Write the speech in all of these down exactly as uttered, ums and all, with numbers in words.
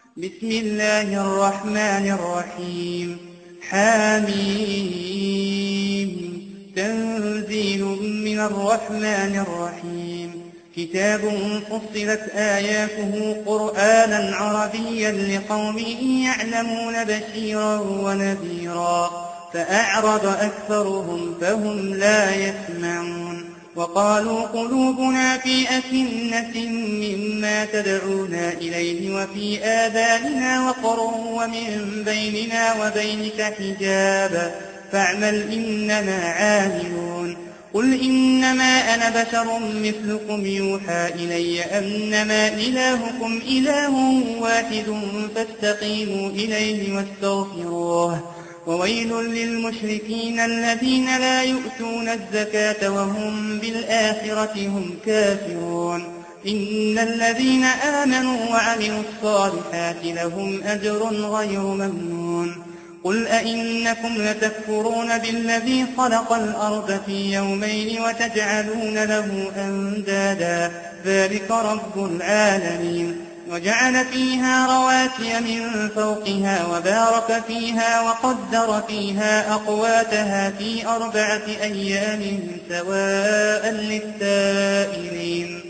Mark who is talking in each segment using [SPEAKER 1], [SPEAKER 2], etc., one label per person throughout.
[SPEAKER 1] بسم الله الرحمن الرحيم. حميم. تنزيل من الرحمن الرحيم. كتاب فصلت آياته قرآنا عربيا لقوم يعلمون بشيرا ونذيرا فأعرض أكثرهم فهم لا يسمعون وقالوا قلوبنا في أكنة مما تدعونا إليه وفي آذاننا وقر ومن بيننا وبينك حجاب فاعمل إننا عاملون. قل إنما أنا بشر مثلكم يوحى إلي أنما إلهكم إله واحد فاستقيموا إليه واستغفروه. وويل للمشركين الذين لا يؤتون الزكاة وهم بالآخرة هم كافرون. إن الذين آمنوا وعملوا الصالحات لهم أجر غير ممنون. قل أئنكم لتكفرون بالذي خلق الأرض في يومين وتجعلون له أندادا ذلك رب العالمين. وجعل فيها رواسي من فوقها وبارك فيها وقدر فيها أقواتها في أربعة أيام سواء للسائلين.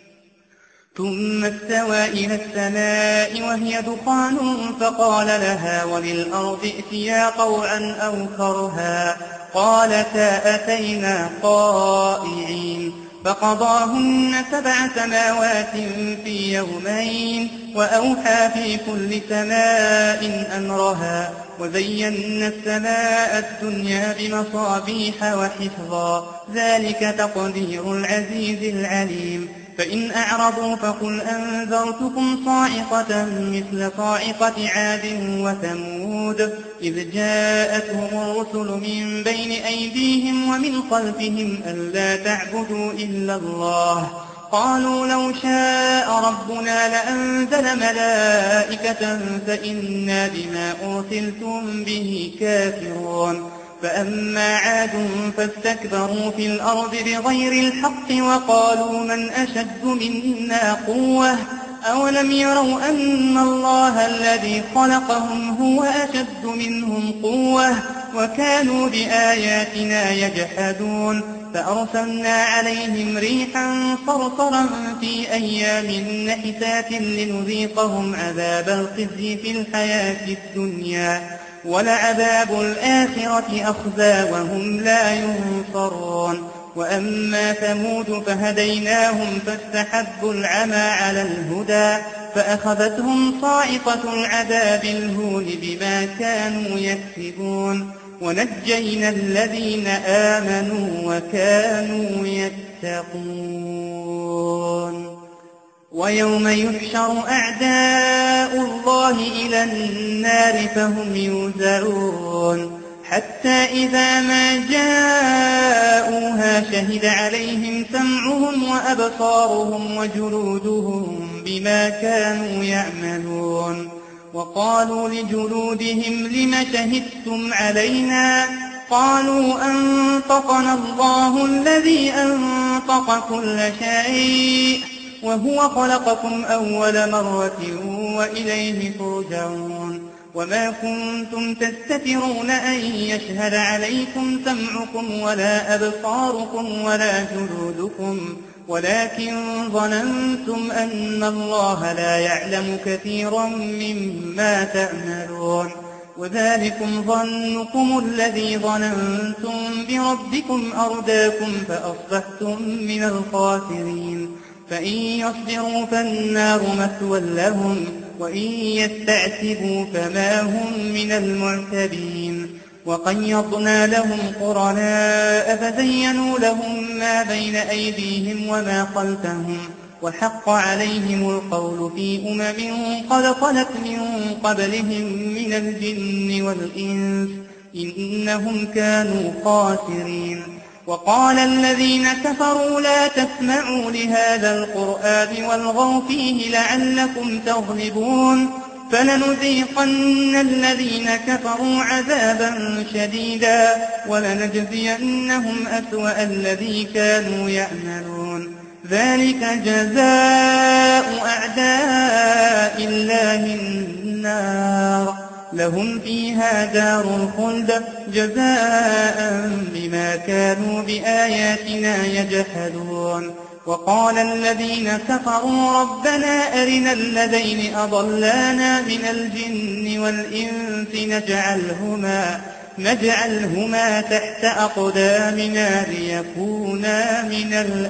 [SPEAKER 1] ثم استوى إلى السماء وهي دخان فقال لها وللأرض ائتيا طوعا أو كرها قالتا أتينا طائعين. فقضاهن سبع سماوات في يومين وأوحى في كل سماء أمرها وزينا السماء الدنيا بمصابيح وحفظا ذلك تقدير العزيز العليم. فإن أعرضوا فقل أنذرتكم صاعقة مثل صاعقة عاد وثمود إذ جاءتهم الرسل من بين أيديهم ومن خلفهم ألا تعبدوا إلا الله قالوا لو شاء ربنا لأنزل ملائكة فإنا بما أرسلتم به كافرون. فأما عاد فاستكبروا في الأرض بغير الحق وقالوا من أشد منا قوة أولم يروا أن الله الذي خلقهم هو أشد منهم قوة وكانوا بآياتنا يجحدون. فأرسلنا عليهم ريحا صرصرا في أيام نحسات لنذيقهم عذاب الخزي في الحياة الدنيا ولعذاب الآخرة أخزى وهم لا ينصرون. وأما ثمود فهديناهم فاستحبوا العمى على الهدى فأخذتهم صاعقة العذاب الهون بما كانوا يكسبون. ونجينا الذين آمنوا وكانوا يتقون. ويوم يحشر أعداء الله إلى النار فهم يوزعون حتى إذا ما جاءوها شهد عليهم سمعهم وأبصارهم وجلودهم بما كانوا يعملون. وقالوا لجلودهم لم شهدتم علينا قالوا أنطقنا الله الذي أنطق كل شيء وهو خلقكم أول مرة وإليه ترجعون. وما كنتم تستترون أن يشهد عليكم سمعكم ولا أبصاركم ولا جلودكم ولكن ظننتم أن الله لا يعلم كثيرا مما تعملون. وذلكم ظنكم الذي ظننتم بربكم أرداكم فأصبحتم من الخاسرين. فإن يصبروا فالنار مثوى لهم وإن يستعتبوا فما هم من المعتبين. وقيضنا لهم قرناء فزينوا لهم ما بين أيديهم وما خلفهم وحق عليهم القول في أمم قد خلت من قبلهم من الجن والإنس إنهم كانوا خاسرين. وقال الذين كفروا لا تسمعوا لهذا القرآن والغوا فيه لعلكم تغلبون. فلنذيقن الذين كفروا عذابا شديدا ولنجزينهم أسوأ الذي كانوا يعملون. ذلك جزاء أعداء الله النار لهم فيها دار الخلد جزاء بما كانوا بآياتنا يجحدون وقال الذين كفروا ربنا أرنا الذين أضلانا من الجن والإنس نجعلهما, نجعلهما تحت أقدامنا ليكونا من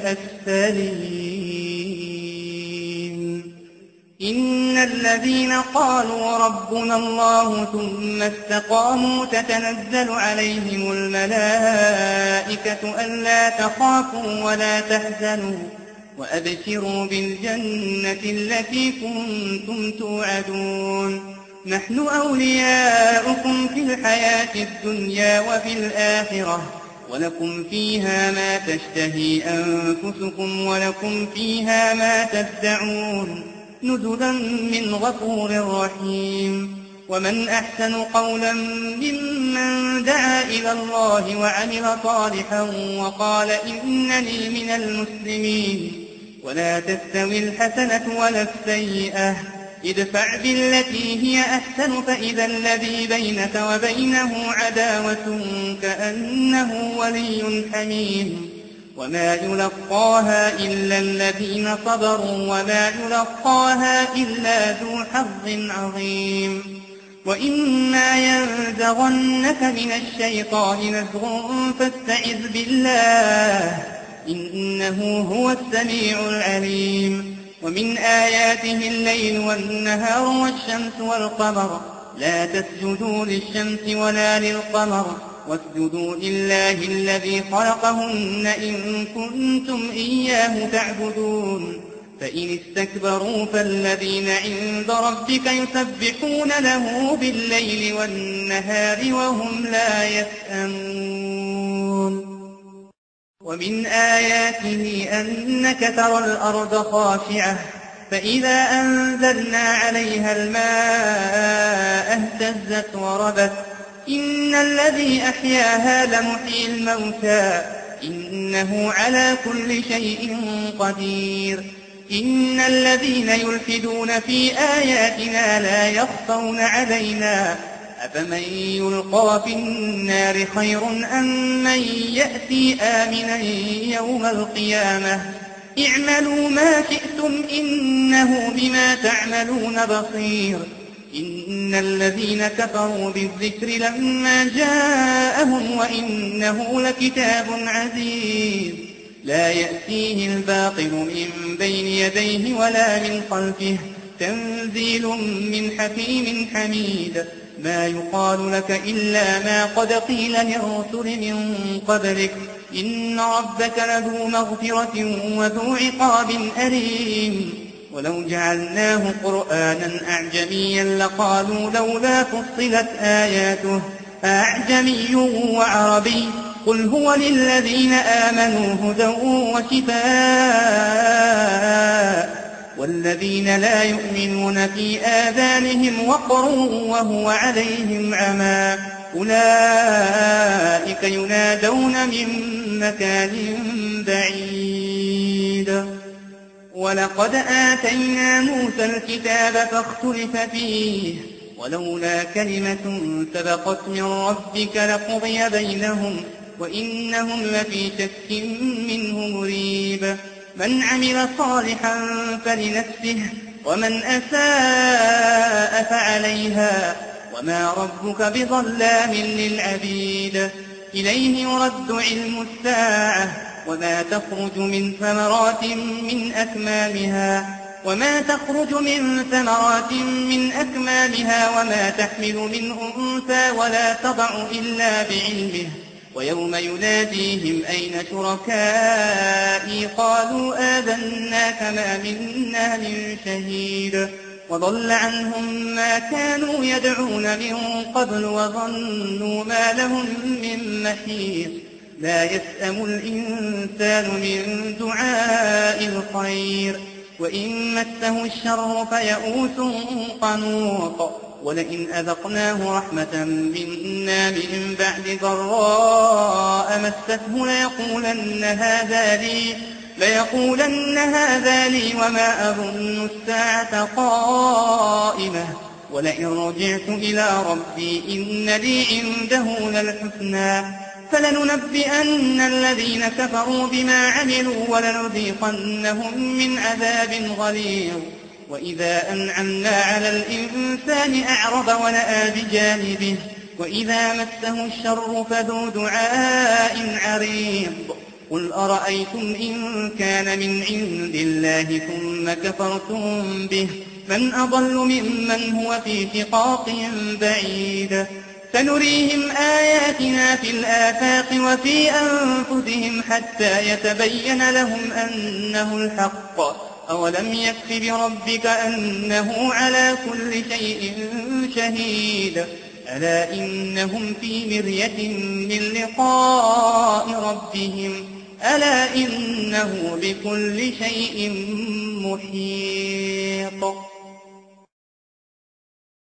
[SPEAKER 1] الأسفلين إن الذين قالوا ربنا الله ثم استقاموا تتنزل عليهم الملائكة ألا تخافوا ولا تحزنوا وأبشروا بالجنة التي كنتم توعدون نحن أولياؤكم في الحياة الدنيا وفي الآخرة ولكم فيها ما تشتهي أنفسكم ولكم فيها ما تدعون نزلا من غفور رحيم ومن أحسن قولا ممن دعا إلى الله وعمل صالحا وقال إنني من المسلمين ولا تستوي الحسنة ولا السيئة ادفع بالتي هي أحسن فإذا الذي بينك وبينه عداوة كأنه ولي حميم وما يلقاها إلا الذين صبروا وما يلقاها إلا ذو حظ عظيم وإما ينزغنك من الشيطان نزغ فاستعذ بالله إنه هو السميع العليم ومن آياته الليل والنهار والشمس والقمر لا تسجدوا للشمس ولا للقمر واسجدوا لله الذي خلقهن إن كنتم إياه تعبدون فإن استكبروا فالذين عند ربك يسبحون له بالليل والنهار وهم لا يسأمون ومن آياته أنك ترى الأرض خاشعة فإذا أنزلنا عليها الماء اهتزت وربت إن الذي أحياها لمحيي الموتى إنه على كل شيء قدير إن الذين يلحدون في آياتنا لا يخفون علينا أفمن يلقى في النار خير أم من يأتي آمنا يوم القيامة اعملوا ما شئتم إنه بما تعملون بصير إن الذين كفروا بالذكر لما جاءهم وإنه لكتاب عزيز لا يأتيه الباطل من بين يديه ولا من خلفه تنزيل من حكيم حميد ما يقال لك إلا ما قد قيل للرسل من قبلك إن ربك لذو مغفرة وذو عقاب أليم ولو جعلناه قرآنا أعجميا لقالوا لولا فصلت آياته أعجمي وعربي قل هو للذين آمنوا هدى وشفاء والذين لا يؤمنون في آذانهم وقر وهو عليهم عمى أولئك ينادون من مكان بعيد ولقد آتينا موسى الكتاب فاختلف فيه ولولا كلمة سبقت من ربك لقضي بينهم وإنهم لفي شك منه مريب من عمل صالحا فلنفسه ومن أساء فعليها وما ربك بظلام للعبيد إليه يرد علم الساعة وما تخرج من ثمرات من أكمامها وما تخرج من ثمرات من أكمامها وما تحمل من أنثى ولا تضع إلا بعلمه ويوم يناديهم أين شركائي قالوا آذناك ما منا من شهيد وضل عنهم ما كانوا يدعون من قبل وظنوا ما لهم من محيص لا يسأم الإنسان من دعاء الخير وإن مسه الشر فيئوس قنوط ولئن أذقناه رحمة منا من بعد ضراء مسته ليقولن هذا لي ليقولن هذا لي وما أظن الساعة قائمة ولئن رجعت إلى ربي إن لي عنده للحسنى فلننبئن الذين كفروا بما عملوا ولنذيقنهم من عذاب غليظ. وإذا أنعمنا على الإنسان أعرض ونأى بجانبه وإذا مسه الشر فذو دعاء عريض. قل أرأيتم إن كان من عند الله ثم كفرتم به من أضل ممن هو في شقاق بعيد. سنريهم آياتنا في الآفاق وفي أنفسهم حتى يتبين لهم أنه الحق. أولم يكف بربك أنه على كل شيء شهيد. ألا إنهم في مرية من لقاء ربهم ألا إنه بكل شيء محيط.